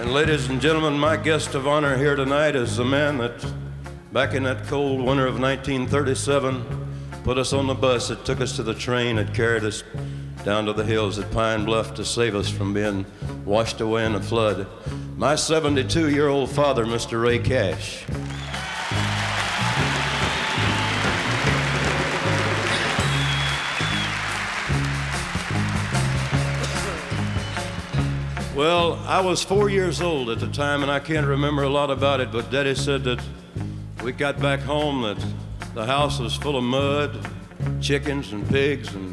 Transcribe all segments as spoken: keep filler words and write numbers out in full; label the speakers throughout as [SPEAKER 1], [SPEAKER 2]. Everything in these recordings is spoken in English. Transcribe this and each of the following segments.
[SPEAKER 1] And ladies and gentlemen, my guest of honor here tonight is the man that, back in that cold winter of nineteen thirty-seven, put us on the bus that took us to the train that carried us down to the hills at Pine Bluff to save us from being washed away in a flood. My seventy-two-year-old father, Mister Ray Cash. Well, I was four years old at the time, and I can't remember a lot about it, but Daddy said that we got back home that the house was full of mud, chickens and pigs and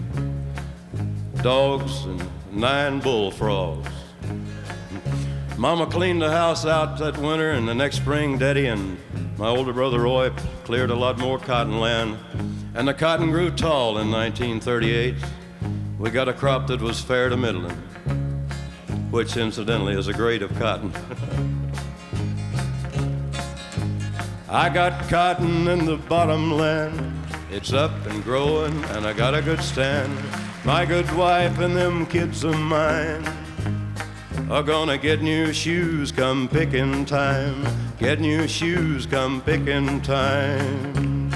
[SPEAKER 1] dogs and nine bullfrogs. Mama cleaned the house out that winter, and the next spring, Daddy and my older brother Roy cleared a lot more cotton land, and the cotton grew tall in nineteen thirty-eight. We got a crop that was fair to middling, which incidentally is a grade of cotton. I got cotton in the bottomland, it's up and growing, and I got a good stand. My good wife and them kids of mine are gonna get new shoes come picking time, get new shoes come picking time.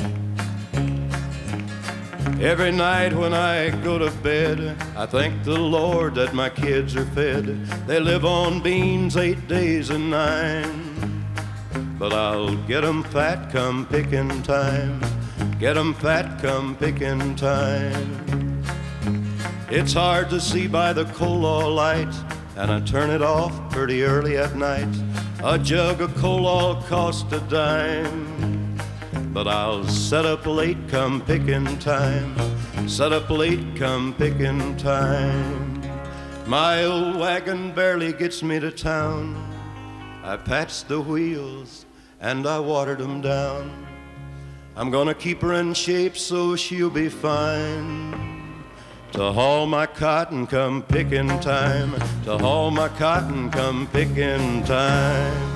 [SPEAKER 1] Every night when I go to bed, I thank the Lord that my kids are fed. They live on beans eight days and nine, but I'll get 'em fat come picking time, get 'em fat come picking time. It's hard to see by the coal oil light, and I turn it off pretty early at night. A jug of coal oil cost a dime, but I'll set up late come picking time, set up late come picking time. My old wagon barely gets me to town. I patched the wheels and I watered them down. I'm gonna keep her in shape so she'll be fine. To haul my cotton come picking time, to haul my cotton come picking time.